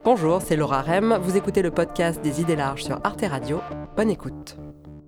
Bonjour, c'est Laura Rem. Vous écoutez le podcast des idées larges sur Arte Radio. Bonne écoute.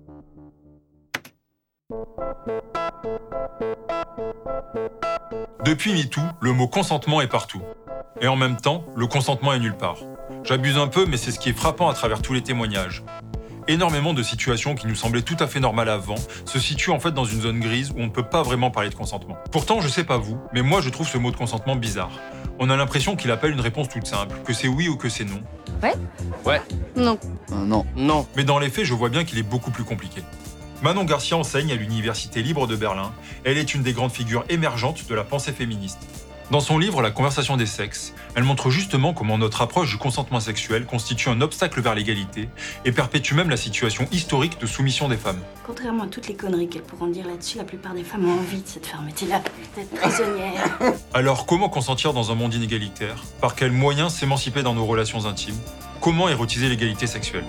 Depuis MeToo, le mot consentement est partout. Et en même temps, le consentement est nulle part. J'abuse un peu, mais c'est ce qui est frappant à travers tous les témoignages. Énormément de situations qui nous semblaient tout à fait normales avant se situent en fait dans une zone grise où on ne peut pas vraiment parler de consentement. Pourtant, je sais pas vous, mais moi je trouve ce mot de consentement bizarre. On a l'impression qu'il appelle une réponse toute simple, que c'est oui ou que c'est non. Ouais. Non. Non. Mais dans les faits, je vois bien qu'il est beaucoup plus compliqué. Manon Garcia enseigne à l'Université libre de Berlin. Elle est une des grandes figures émergentes de la pensée féministe. Dans son livre La conversation des sexes, elle montre justement comment notre approche du consentement sexuel constitue un obstacle vers l'égalité et perpétue même la situation historique de soumission des femmes. Contrairement à toutes les conneries qu'elles pourront dire là-dessus, la plupart des femmes ont envie de cette fermeté-là, d'être prisonnières. Alors comment consentir dans un monde inégalitaire? Par quels moyens s'émanciper dans nos relations intimes? Comment érotiser l'égalité sexuelle?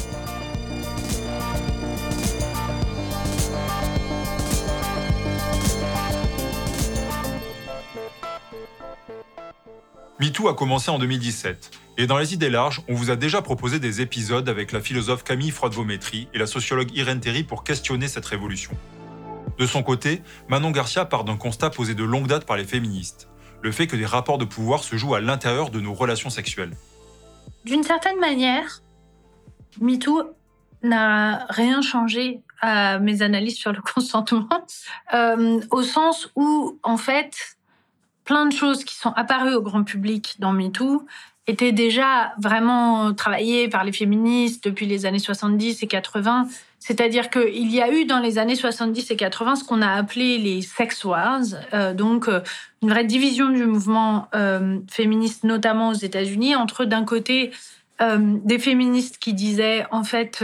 MeToo a commencé en 2017, et dans les idées larges, on vous a déjà proposé des épisodes avec la philosophe Camille Froide-Vaumétry et la sociologue Irène Théry pour questionner cette révolution. De son côté, Manon Garcia part d'un constat posé de longue date par les féministes, le fait que des rapports de pouvoir se jouent à l'intérieur de nos relations sexuelles. D'une certaine manière, MeToo n'a rien changé à mes analyses sur le consentement, au sens où, en fait, plein de choses qui sont apparues au grand public dans MeToo étaient déjà vraiment travaillées par les féministes depuis les années 70 et 80. C'est-à-dire qu'il y a eu dans les années 70 et 80 ce qu'on a appelé les sex wars, donc une vraie division du mouvement féministe, notamment aux États-Unis, entre d'un côté des féministes qui disaient en fait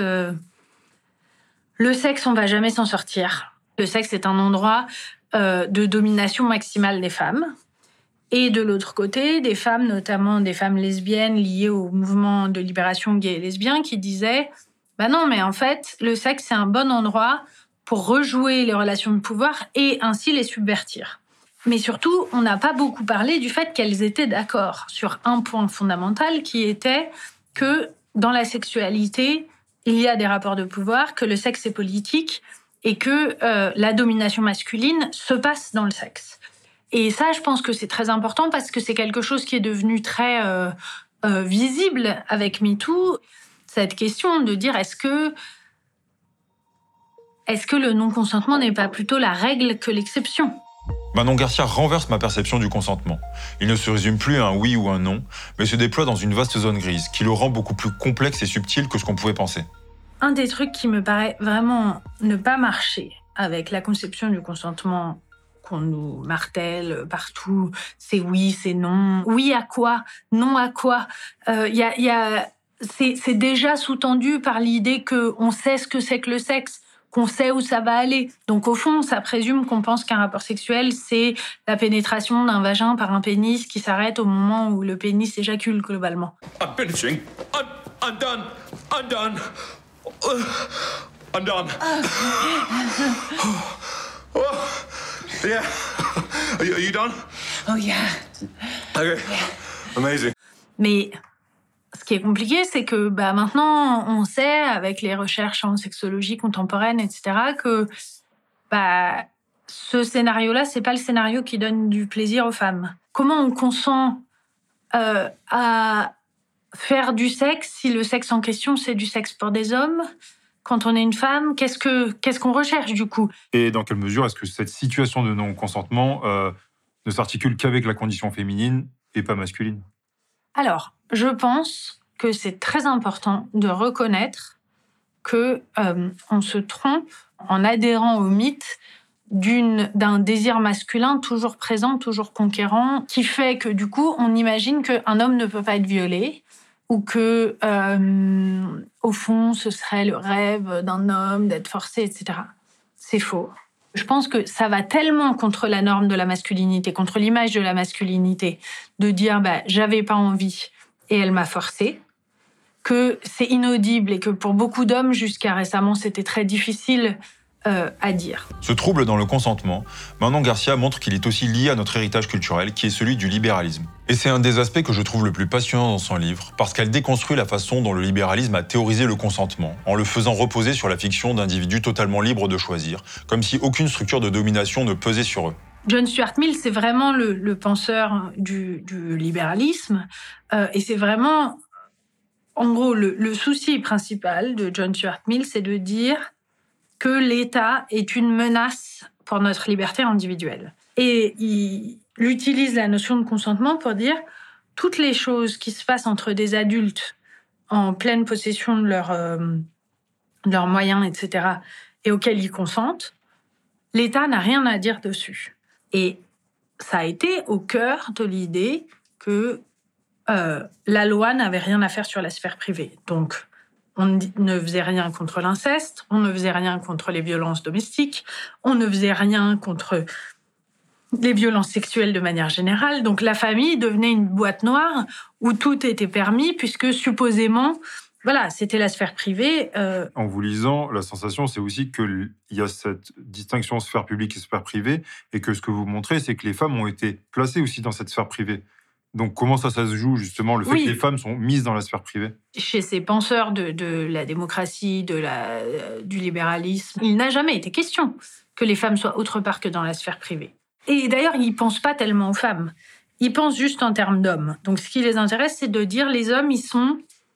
le sexe on va jamais s'en sortir. Le sexe est un endroit de domination maximale des femmes. Et de l'autre côté, des femmes, notamment des femmes lesbiennes liées au mouvement de libération gay et lesbien, qui disaient « Bah non, mais en fait, le sexe, c'est un bon endroit pour rejouer les relations de pouvoir et ainsi les subvertir. » Mais surtout, on n'a pas beaucoup parlé du fait qu'elles étaient d'accord sur un point fondamental qui était que dans la sexualité, il y a des rapports de pouvoir, que le sexe est politique et que la domination masculine se passe dans le sexe. Et ça, je pense que c'est très important parce que c'est quelque chose qui est devenu très visible avec MeToo. Cette question de dire est-ce que le non-consentement n'est pas plutôt la règle que l'exception? Manon Garcia renverse ma perception du consentement. Il ne se résume plus à un oui ou un non, mais se déploie dans une vaste zone grise qui le rend beaucoup plus complexe et subtil que ce qu'on pouvait penser. Un des trucs qui me paraît vraiment ne pas marcher avec la conception du consentement qu'on nous martèle partout, c'est oui, c'est non. Oui à quoi? Non à quoi? C'est déjà sous-tendu par l'idée qu'on sait ce que c'est que le sexe, qu'on sait où ça va aller. Donc au fond, ça présume qu'on pense qu'un rapport sexuel, c'est la pénétration d'un vagin par un pénis qui s'arrête au moment où le pénis éjacule globalement. I'm finishing. I'm done. I'm done. I'm done. Oh, yeah. Are you done? Oh yeah. Okay. Amazing. Mais ce qui est compliqué, c'est que maintenant, on sait, avec les recherches en sexologie contemporaine, etc., que ce scénario-là, c'est pas le scénario qui donne du plaisir aux femmes. Comment on consent à faire du sexe si le sexe en question, c'est du sexe pour des hommes? Quand on est une femme, qu'est-ce qu'on recherche du coup? Et dans quelle mesure est-ce que cette situation de non-consentement ne s'articule qu'avec la condition féminine et pas masculine? Alors, je pense que c'est très important de reconnaître que on se trompe en adhérant au mythe d'un désir masculin toujours présent, toujours conquérant, qui fait que du coup, on imagine qu'un homme ne peut pas être violé, ou que, au fond, ce serait le rêve d'un homme d'être forcé, etc. C'est faux. Je pense que ça va tellement contre la norme de la masculinité, contre l'image de la masculinité, de dire j'avais pas envie et elle m'a forcé, que c'est inaudible et que pour beaucoup d'hommes, jusqu'à récemment, c'était très difficile à dire. Ce trouble dans le consentement, Manon Garcia montre qu'il est aussi lié à notre héritage culturel, qui est celui du libéralisme. Et c'est un des aspects que je trouve le plus passionnant dans son livre, parce qu'elle déconstruit la façon dont le libéralisme a théorisé le consentement, en le faisant reposer sur la fiction d'individus totalement libres de choisir, comme si aucune structure de domination ne pesait sur eux. John Stuart Mill, c'est vraiment le penseur du libéralisme, et c'est vraiment, en gros, le souci principal de John Stuart Mill, c'est de dire que l'État est une menace pour notre liberté individuelle. Et il utilise la notion de consentement pour dire toutes les choses qui se passent entre des adultes en pleine possession de leurs moyens, etc., et auxquels ils consentent, l'État n'a rien à dire dessus. Et ça a été au cœur de l'idée que la loi n'avait rien à faire sur la sphère privée. Donc, on ne faisait rien contre l'inceste, on ne faisait rien contre les violences domestiques, on ne faisait rien contre les violences sexuelles de manière générale. Donc la famille devenait une boîte noire où tout était permis, puisque supposément, voilà, c'était la sphère privée. En vous lisant, la sensation, c'est aussi qu'il y a cette distinction sphère publique et sphère privée, et que ce que vous montrez, c'est que les femmes ont été placées aussi dans cette sphère privée. Donc, comment ça se joue, justement, le fait que les femmes sont mises dans la sphère privée ? Chez ces penseurs de la démocratie, du libéralisme, il n'a jamais été question que les femmes soient autre part que dans la sphère privée. Et d'ailleurs, ils ne pensent pas tellement aux femmes. Ils pensent juste en termes d'hommes. Donc, ce qui les intéresse, c'est de dire les hommes, ils sont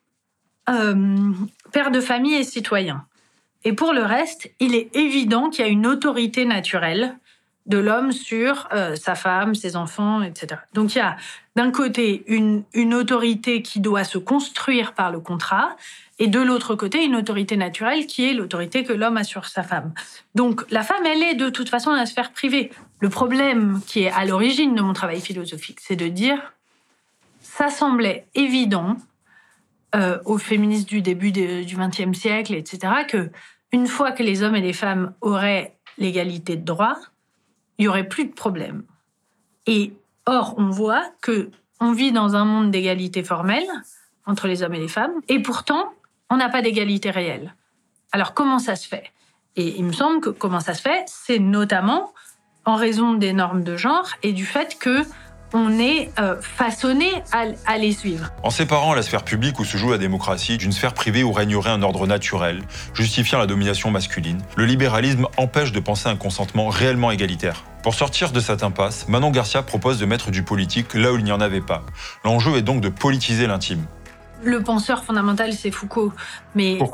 pères de famille et citoyens. Et pour le reste, il est évident qu'il y a une autorité naturelle de l'homme sur sa femme, ses enfants, etc. Donc il y a d'un côté une autorité qui doit se construire par le contrat, et de l'autre côté une autorité naturelle qui est l'autorité que l'homme a sur sa femme. Donc la femme, elle est de toute façon dans la sphère privée. Le problème qui est à l'origine de mon travail philosophique, c'est de dire, ça semblait évident aux féministes du début du XXe siècle, etc., que une fois que les hommes et les femmes auraient l'égalité de droit, il n'y aurait plus de problème. Et or, on voit qu'on vit dans un monde d'égalité formelle entre les hommes et les femmes, et pourtant, on n'a pas d'égalité réelle. Alors, comment ça se fait ? Et il me semble que comment ça se fait, c'est notamment en raison des normes de genre et du fait qu'on est façonné à les suivre. En séparant la sphère publique où se joue la démocratie d'une sphère privée où régnerait un ordre naturel, justifiant la domination masculine, le libéralisme empêche de penser un consentement réellement égalitaire. Pour sortir de cette impasse, Manon Garcia propose de mettre du politique là où il n'y en avait pas. L'enjeu est donc de politiser l'intime. Le penseur fondamental, c'est Foucault. Mais, pourquoi ?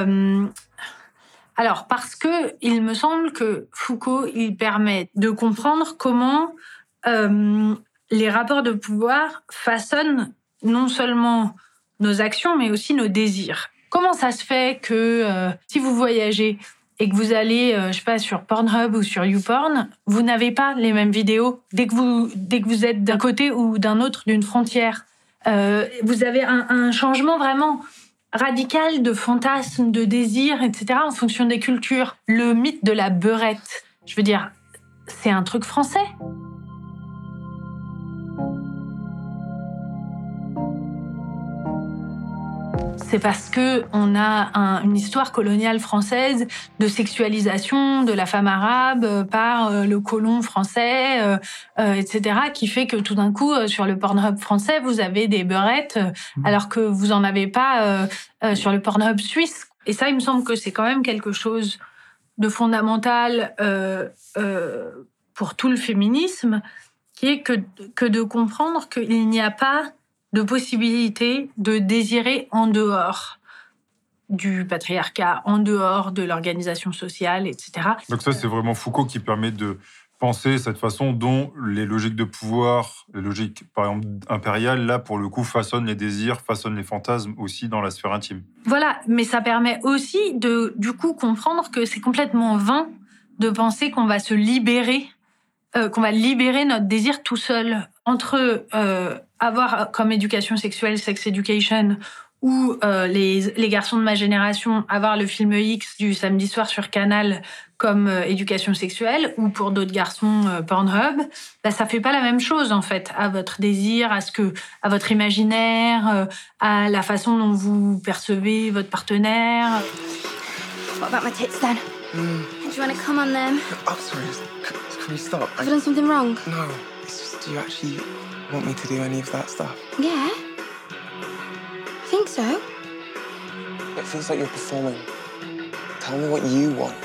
Alors, parce que il me semble que Foucault, il permet de comprendre comment les rapports de pouvoir façonnent non seulement nos actions, mais aussi nos désirs. Comment ça se fait que si vous voyagez et que vous allez, je sais pas, sur Pornhub ou sur YouPorn, vous n'avez pas les mêmes vidéos dès que vous êtes d'un côté ou d'un autre d'une frontière. Vous avez un changement vraiment radical de fantasmes, de désirs, etc. en fonction des cultures. Le mythe de la beurette, je veux dire, c'est un truc français. C'est parce qu'on a une histoire coloniale française de sexualisation de la femme arabe par le colon français, etc., qui fait que tout d'un coup, sur le Pornhub français, vous avez des beurettes, alors que vous n'en avez pas sur le Pornhub suisse. Et ça, il me semble que c'est quand même quelque chose de fondamental pour tout le féminisme, qui est que de comprendre qu'il n'y a pas de possibilité de désirer en dehors du patriarcat, en dehors de l'organisation sociale, etc. Donc ça, c'est vraiment Foucault qui permet de penser cette façon dont les logiques de pouvoir, les logiques, par exemple, impériales, là, pour le coup, façonnent les désirs, façonnent les fantasmes aussi dans la sphère intime. Voilà, mais ça permet aussi de, du coup, comprendre que c'est complètement vain de penser qu'on va se libérer, qu'on va libérer notre désir tout seul. Entre avoir comme éducation sexuelle Sex Education ou les garçons de ma génération avoir le film X du samedi soir sur Canal comme éducation sexuelle, ou pour d'autres garçons Pornhub, bah, ça fait pas la même chose en fait à votre désir, à votre imaginaire, à la façon dont vous percevez votre partenaire. What about my tits then? Do you want to come on then? I'm sorry, can we stop? Have I done something wrong? No, it's just, do you actually want me to do any of that stuff? Yeah. I think so. It feels like you're performing. Tell me what you want.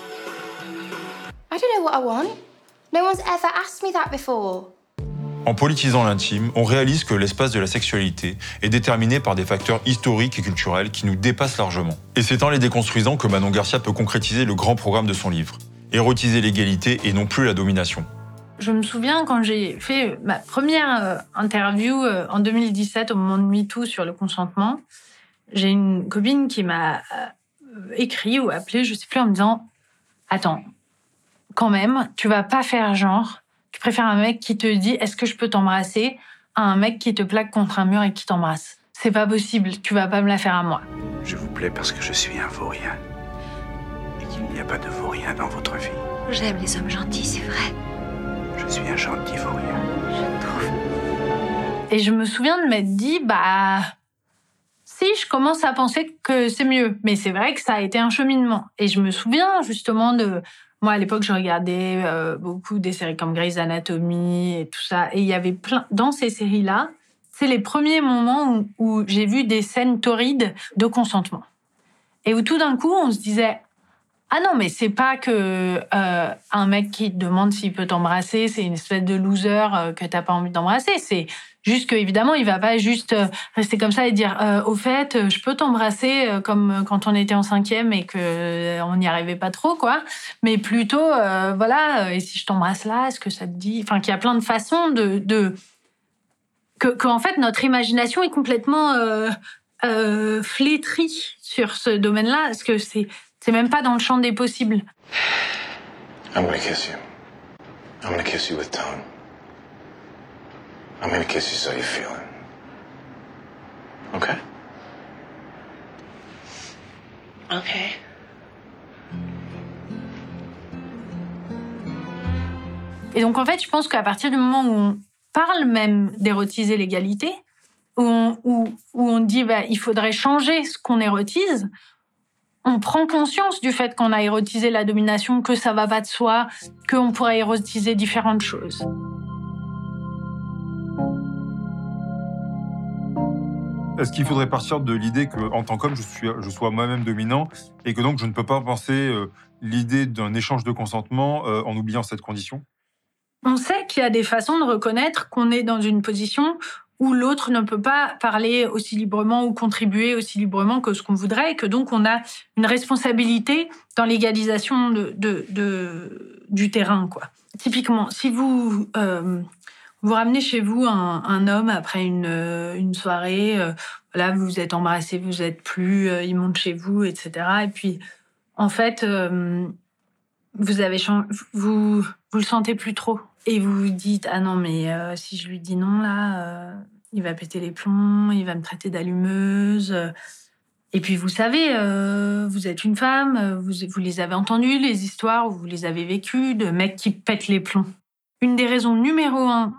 I don't know what I want. No one's ever asked me that before. En politisant l'intime, on réalise que l'espace de la sexualité est déterminé par des facteurs historiques et culturels qui nous dépassent largement. Et c'est en les déconstruisant que Manon Garcia peut concrétiser le grand programme de son livre. Érotiser l'égalité et non plus la domination. Je me souviens quand j'ai fait ma première interview en 2017 au moment de MeToo sur le consentement, j'ai une copine qui m'a écrit ou appelé, je sais plus, en me disant « Attends, quand même, tu vas pas faire genre, tu préfères un mec qui te dit « Est-ce que je peux t'embrasser ?» à un mec qui te plaque contre un mur et qui t'embrasse. C'est pas possible, tu vas pas me la faire à moi. Je vous plais parce que je suis un vaurien. Et qu'il n'y a pas de vaurien dans votre vie. J'aime les hommes gentils, c'est vrai. Je suis un gentil vaurien. Je trouve. Et je me souviens de m'être dit, si, je commence à penser que c'est mieux. Mais c'est vrai que ça a été un cheminement. Et je me souviens justement de... Moi, à l'époque, je regardais beaucoup des séries comme Grey's Anatomy et tout ça. Et il y avait plein... Dans ces séries-là, c'est les premiers moments où j'ai vu des scènes torrides de consentement. Et où tout d'un coup, on se disait... Ah non, mais c'est pas que un mec qui te demande s'il peut t'embrasser, c'est une espèce de loser que t'as pas envie d'embrasser. C'est juste qu'évidemment, il va pas juste rester comme ça et dire au fait, je peux t'embrasser comme quand on était en 5e et que on n'y arrivait pas trop, quoi. Mais plutôt, voilà, et si je t'embrasse là, est-ce que ça te dit... Enfin, qu'il y a plein de façons que en fait, notre imagination est complètement flétrie sur ce domaine-là, parce que c'est même pas dans le champ des possibles. I'm gonna kiss you. I'm gonna kiss you with tone. I'm gonna kiss you so you feel it. Okay? Okay. Et donc, en fait, je pense qu'à partir du moment où on parle même d'érotiser l'égalité, où on dit il faudrait changer ce qu'on érotise, on prend conscience du fait qu'on a érotisé la domination, que ça va pas de soi, qu'on pourrait érotiser différentes choses. Est-ce qu'il faudrait partir de l'idée qu'en tant qu'homme, je sois moi-même dominant et que donc je ne peux pas penser l'idée d'un échange de consentement en oubliant cette condition ? On sait qu'il y a des façons de reconnaître qu'on est dans une position où l'autre ne peut pas parler aussi librement ou contribuer aussi librement que ce qu'on voudrait, et que donc on a une responsabilité dans l'égalisation du terrain, quoi. Typiquement, si vous ramenez chez vous un homme après une soirée, voilà, vous vous êtes embrassés, vous êtes plus, il monte chez vous, etc. Et puis, en fait, vous le sentez plus trop. Et vous vous dites, ah non, mais si je lui dis non, là, il va péter les plombs, il va me traiter d'allumeuse. Et puis, vous savez, vous êtes une femme, vous les avez entendues, les histoires, vous les avez vécues, de mecs qui pètent les plombs. Une des raisons numéro 1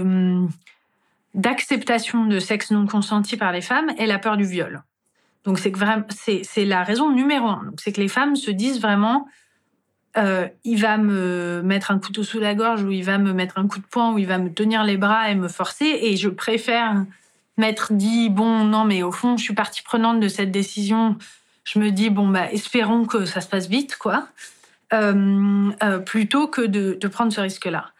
d'acceptation de sexe non consenti par les femmes est la peur du viol. Donc, c'est la raison numéro 1. Donc, c'est que les femmes se disent vraiment... il va me mettre un couteau sous la gorge, ou il va me mettre un coup de poing, ou il va me tenir les bras et me forcer, et je préfère m'être dit, bon, non, mais au fond, je suis partie prenante de cette décision, je me dis, bon, espérons que ça se passe vite, quoi, plutôt que de prendre ce risque-là.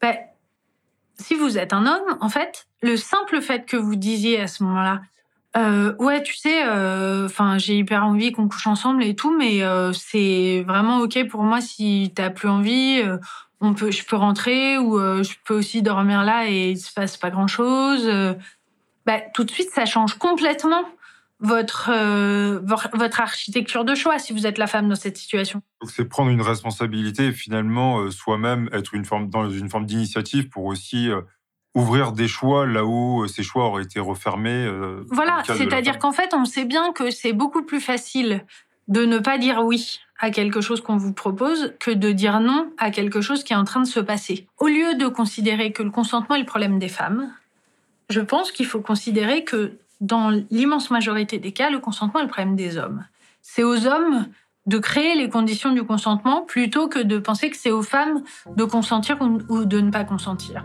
Si vous êtes un homme, en fait, le simple fait que vous disiez à ce moment-là, ouais, tu sais, j'ai hyper envie qu'on couche ensemble et tout, mais c'est vraiment ok pour moi si t'as plus envie. Je peux rentrer, ou je peux aussi dormir là et il se passe pas grand-chose. Tout de suite, ça change complètement votre architecture de choix si vous êtes la femme dans cette situation. Donc c'est prendre une responsabilité et finalement soi-même être dans une forme d'initiative pour aussi ouvrir des choix là où ces choix auraient été refermés. Voilà, c'est-à-dire qu'en fait, on sait bien que c'est beaucoup plus facile de ne pas dire oui à quelque chose qu'on vous propose que de dire non à quelque chose qui est en train de se passer. Au lieu de considérer que le consentement est le problème des femmes, je pense qu'il faut considérer que dans l'immense majorité des cas, le consentement est le problème des hommes. C'est aux hommes de créer les conditions du consentement plutôt que de penser que c'est aux femmes de consentir ou de ne pas consentir.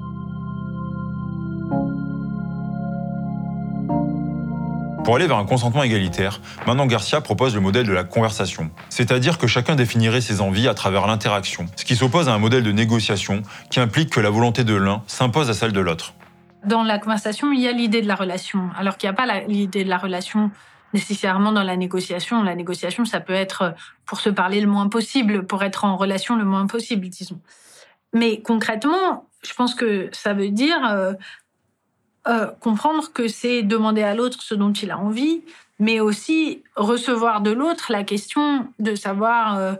Pour aller vers un consentement égalitaire, Manon Garcia propose le modèle de la conversation. C'est-à-dire que chacun définirait ses envies à travers l'interaction, ce qui s'oppose à un modèle de négociation qui implique que la volonté de l'un s'impose à celle de l'autre. Dans la conversation, il y a l'idée de la relation, alors qu'il n'y a pas l'idée de la relation nécessairement dans la négociation. La négociation, ça peut être pour se parler le moins possible, pour être en relation le moins possible, disons. Mais concrètement, je pense que ça veut dire comprendre que c'est demander à l'autre ce dont il a envie, mais aussi recevoir de l'autre la question de savoir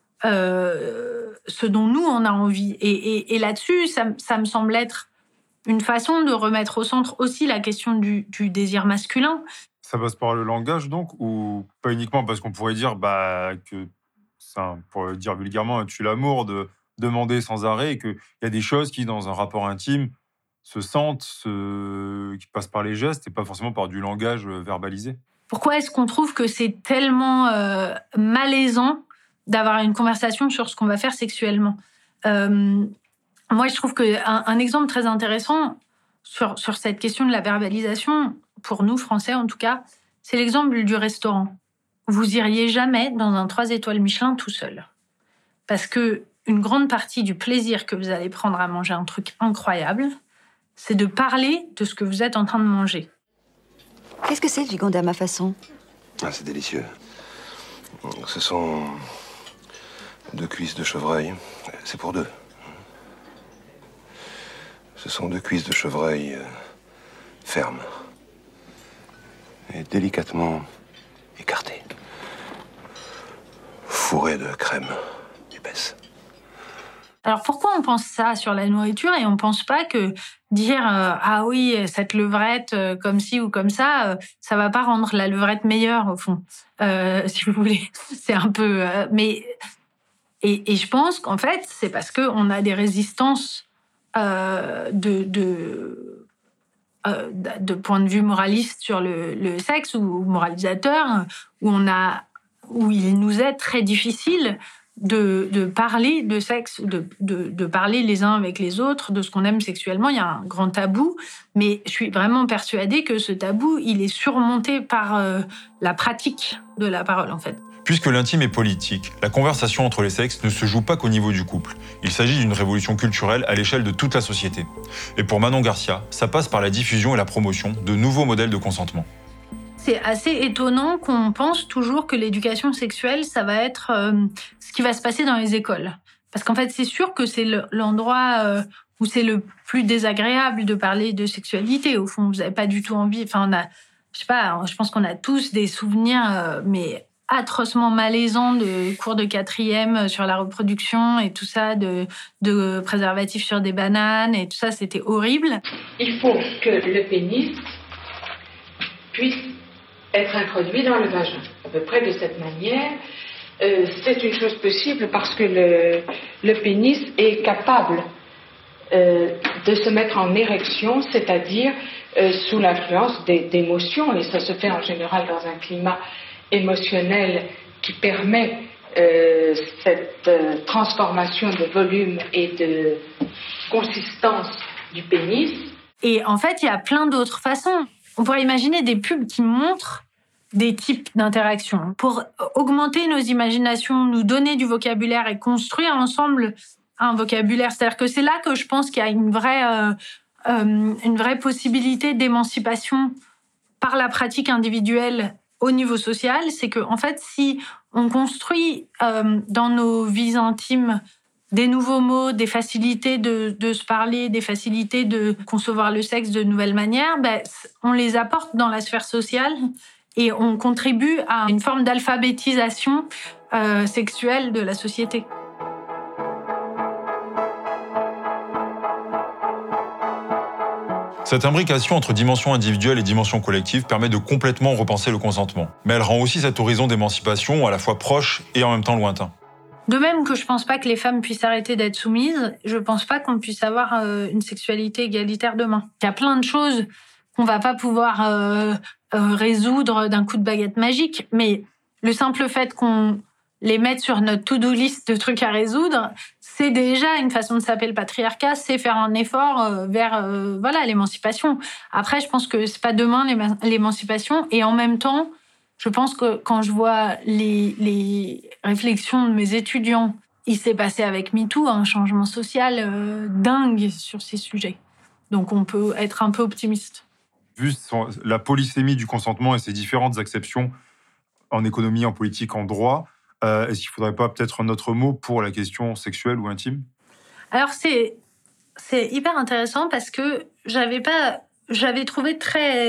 ce dont nous, on a envie. Et là-dessus, ça me semble être une façon de remettre au centre aussi la question du désir masculin. Ça passe par le langage, donc, ou pas uniquement parce qu'on pourrait dire que, pour le dire vulgairement, tue l'amour, de demander sans arrêt, et qu'il y a des choses qui, dans un rapport intime, se sentent, qui passent par les gestes et pas forcément par du langage verbalisé. Pourquoi est-ce qu'on trouve que c'est tellement malaisant d'avoir une conversation sur ce qu'on va faire sexuellement ? Moi, je trouve qu'un exemple très intéressant sur cette question de la verbalisation, pour nous, Français en tout cas, c'est l'exemple du restaurant. Vous iriez jamais dans un 3 étoiles Michelin tout seul. Parce que une grande partie du plaisir que vous allez prendre à manger un truc incroyable, c'est de parler de ce que vous êtes en train de manger. Qu'est-ce que c'est le gigonde à ma façon ? Ah, c'est délicieux. Ce sont 2 cuisses de chevreuil. C'est pour 2. Ce sont 2 cuisses de chevreuil fermes et délicatement écartées, fourrées de crème épaisse. Alors pourquoi on pense ça sur la nourriture et on pense pas que dire ah oui, cette levrette comme ci ou comme ça, ça va pas rendre la levrette meilleure au fond, si vous voulez. C'est un peu mais et je pense qu'en fait c'est parce que on a des résistances de point de vue moraliste sur le sexe ou moralisateur, où il nous est très difficile de parler de sexe, de parler les uns avec les autres, de ce qu'on aime sexuellement. Il y a un grand tabou, mais je suis vraiment persuadée que ce tabou, il est surmonté par la pratique de la parole, en fait. Puisque l'intime est politique, la conversation entre les sexes ne se joue pas qu'au niveau du couple. Il s'agit d'une révolution culturelle à l'échelle de toute la société. Et pour Manon Garcia, ça passe par la diffusion et la promotion de nouveaux modèles de consentement. C'est assez étonnant qu'on pense toujours que l'éducation sexuelle, ça va être ce qui va se passer dans les écoles. Parce qu'en fait, c'est sûr que c'est l'endroit où c'est le plus désagréable de parler de sexualité. Au fond, vous n'avez pas du tout envie... Enfin, je pense qu'on a tous des souvenirs, mais atrocement malaisants de cours de 4e sur la reproduction et tout ça, de préservatifs sur des bananes et tout ça, c'était horrible. Il faut que le pénis puisse être introduit dans le vagin. À peu près de cette manière, c'est une chose possible parce que le pénis est capable de se mettre en érection, c'est-à-dire sous l'influence d'émotions, et ça se fait en général dans un climat émotionnel qui permet cette transformation de volume et de consistance du pénis. Et en fait, il y a plein d'autres façons. On pourrait imaginer des pubs qui montrent des types d'interactions pour augmenter nos imaginations, nous donner du vocabulaire et construire ensemble un vocabulaire. C'est-à-dire que c'est là que je pense qu'il y a une vraie possibilité d'émancipation par la pratique individuelle au niveau social. C'est que, en fait, si on construit dans nos vies intimes des nouveaux mots, des facilités de se parler, des facilités de concevoir le sexe de nouvelles manières, on les apporte dans la sphère sociale et on contribue à une forme d'alphabétisation sexuelle de la société. Cette imbrication entre dimension individuelle et dimension collective permet de complètement repenser le consentement. Mais elle rend aussi cet horizon d'émancipation à la fois proche et en même temps lointain. De même que je pense pas que les femmes puissent arrêter d'être soumises, je pense pas qu'on puisse avoir une sexualité égalitaire demain. Il y a plein de choses qu'on va pas pouvoir résoudre d'un coup de baguette magique, mais le simple fait qu'on les mette sur notre to-do list de trucs à résoudre, c'est déjà une façon de saper le patriarcat, c'est faire un effort vers l'émancipation. Après, je pense que c'est pas demain l'émancipation, et en même temps, je pense que quand je vois les réflexions de mes étudiants, il s'est passé avec MeToo un changement social dingue sur ces sujets. Donc on peut être un peu optimiste. Vu la polysémie du consentement et ses différentes acceptions en économie, en politique, en droit, est-ce qu'il ne faudrait pas peut-être un autre mot pour la question sexuelle ou intime ? Alors c'est hyper intéressant parce que j'avais trouvé très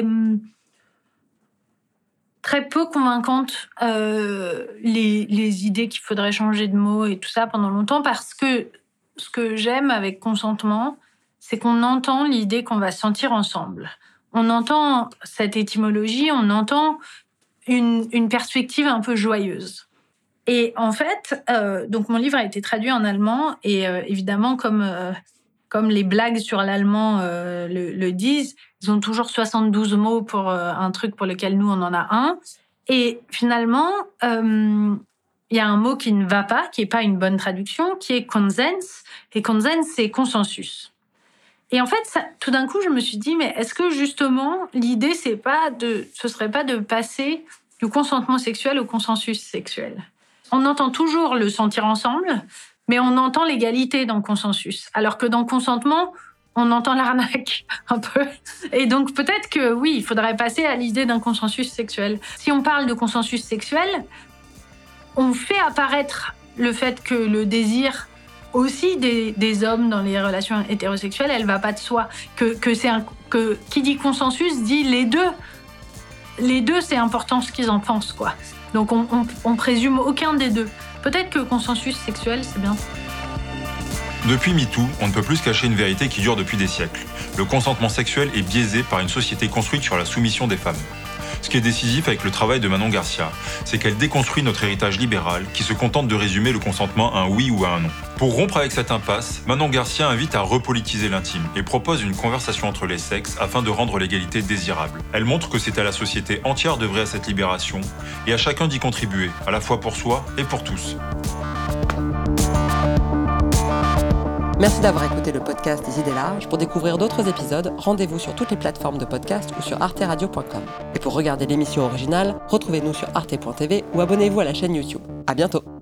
peu convaincantes les idées qu'il faudrait changer de mot et tout ça pendant longtemps, parce que ce que j'aime avec consentement, c'est qu'on entend l'idée qu'on va se sentir ensemble. On entend cette étymologie, on entend une perspective un peu joyeuse. Et en fait, donc mon livre a été traduit en allemand, et évidemment, comme les blagues sur l'allemand le disent, ils ont toujours 72 mots pour un truc pour lequel nous, on en a un. Et finalement, il y a un mot qui ne va pas, qui n'est pas une bonne traduction, qui est Konsens. Et Konsens, c'est consensus. Et en fait, tout d'un coup, je me suis dit, mais est-ce que justement, l'idée, ce serait pas de passer du consentement sexuel au consensus sexuel ? On entend toujours le sentir ensemble, mais on entend l'égalité dans le consensus. Alors que dans le consentement, on entend l'arnaque un peu. Et donc peut-être que oui, il faudrait passer à l'idée d'un consensus sexuel. Si on parle de consensus sexuel, on fait apparaître le fait que le désir aussi des hommes dans les relations hétérosexuelles, elle va pas de soi. Que qui dit consensus dit les deux. Les deux, c'est important ce qu'ils en pensent, quoi. Donc on présume aucun des deux. Peut-être que le consensus sexuel, c'est bien. Depuis MeToo, on ne peut plus cacher une vérité qui dure depuis des siècles. Le consentement sexuel est biaisé par une société construite sur la soumission des femmes. Ce qui est décisif avec le travail de Manon Garcia, c'est qu'elle déconstruit notre héritage libéral qui se contente de résumer le consentement à un oui ou à un non. Pour rompre avec cette impasse, Manon Garcia invite à repolitiser l'intime et propose une conversation entre les sexes afin de rendre l'égalité désirable. Elle montre que c'est à la société entière d'œuvrer à cette libération et à chacun d'y contribuer, à la fois pour soi et pour tous. Merci d'avoir écouté le podcast des Idées Larges. Pour découvrir d'autres épisodes, rendez-vous sur toutes les plateformes de podcast ou sur arteradio.com. Et pour regarder l'émission originale, retrouvez-nous sur arte.tv ou abonnez-vous à la chaîne YouTube. À bientôt.